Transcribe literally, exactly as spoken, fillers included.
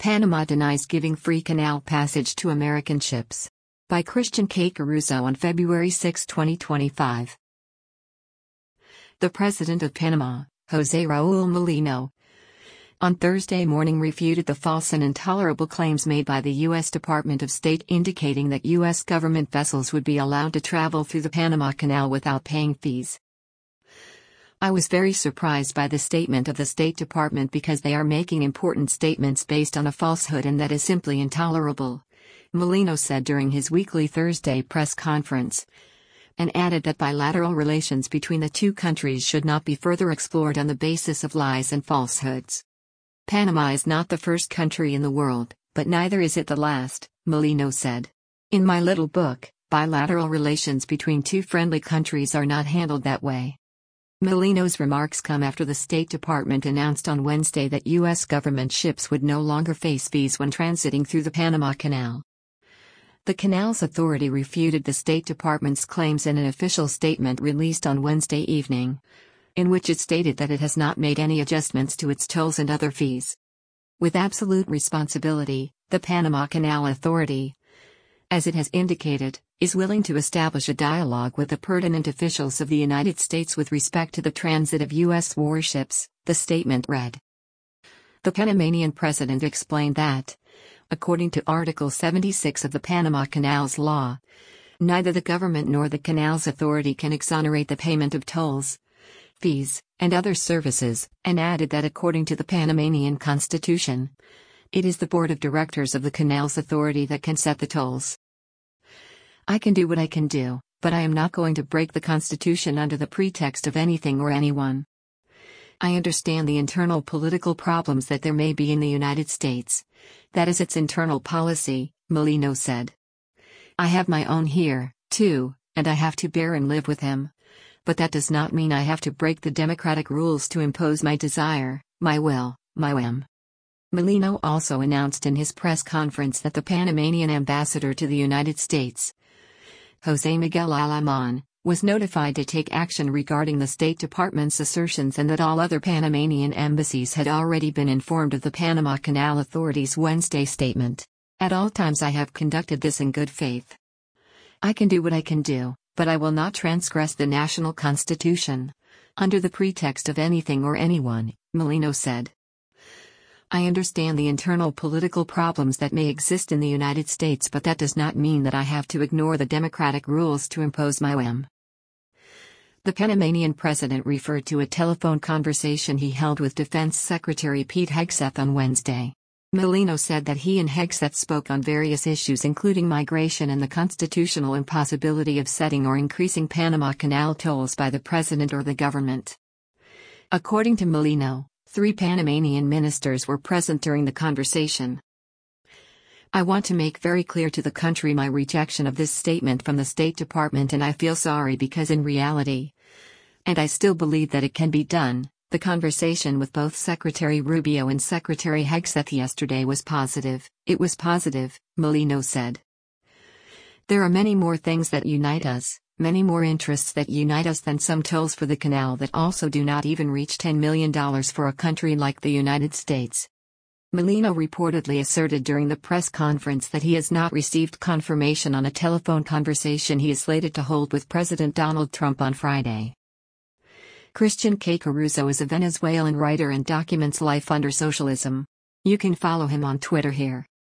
Panama denies giving free canal passage to American ships. By Christian K. Caruso on February sixth, twenty twenty-five. The President of Panama, José Raúl Mulino, on Thursday morning refuted the false and intolerable claims made by the U S Department of State indicating that U S government vessels would be allowed to travel through the Panama Canal without paying fees. I was very surprised by the statement of the State Department because they are making important statements based on a falsehood and that is simply intolerable, Mulino said during his weekly Thursday press conference, and added that bilateral relations between the two countries should not be further explored on the basis of lies and falsehoods. Panama is not the first country in the world, but neither is it the last, Mulino said. In my little book, bilateral relations between two friendly countries are not handled that way. Mulino's remarks come after the State Department announced on Wednesday that U S government ships would no longer face fees when transiting through the Panama Canal. The Canals Authority refuted the State Department's claims in an official statement released on Wednesday evening, in which it stated that it has not made any adjustments to its tolls and other fees. With absolute responsibility, the Panama Canal Authority, as it has indicated, is willing to establish a dialogue with the pertinent officials of the United States with respect to the transit of U S warships, the statement read. The Panamanian president explained that, according to Article seventy-six of the Panama Canals Law, neither the government nor the Canals Authority can exonerate the payment of tolls, fees, and other services, and added that according to the Panamanian Constitution, it is the Board of Directors of the Canals Authority that can set the tolls. I can do what I can do, but I am not going to break the Constitution under the pretext of anything or anyone. I understand the internal political problems that there may be in the United States. That is its internal policy, Mulino said. I have my own here, too, and I have to bear and live with him. But that does not mean I have to break the democratic rules to impose my desire, my will, my whim. Mulino also announced in his press conference that the Panamanian ambassador to the United States, José Miguel Alamán, was notified to take action regarding the State Department's assertions and that all other Panamanian embassies had already been informed of the Panama Canal Authority's Wednesday statement. At all times I have conducted this in good faith. I can do what I can do, but I will not transgress the national constitution, under the pretext of anything or anyone, Mulino said. I understand the internal political problems that may exist in the United States, but that does not mean that I have to ignore the democratic rules to impose my whim. The Panamanian president referred to a telephone conversation he held with Defense Secretary Pete Hegseth on Wednesday. Mulino said that he and Hegseth spoke on various issues including migration and the constitutional impossibility of setting or increasing Panama Canal tolls by the president or the government. According to Mulino, three Panamanian ministers were present during the conversation. I want to make very clear to the country my rejection of this statement from the State Department, and I feel sorry because in reality, and I still believe that it can be done, the conversation with both Secretary Rubio and Secretary Hegseth yesterday was positive. It was positive, Mulino said. There are many more things that unite us, many more interests that unite us than some tolls for the canal that also do not even reach ten million dollars for a country like the United States. Mulino reportedly asserted during the press conference that he has not received confirmation on a telephone conversation he is slated to hold with President Donald Trump on Friday. Christian K. Caruso is a Venezuelan writer and documents life under socialism. You can follow him on Twitter here.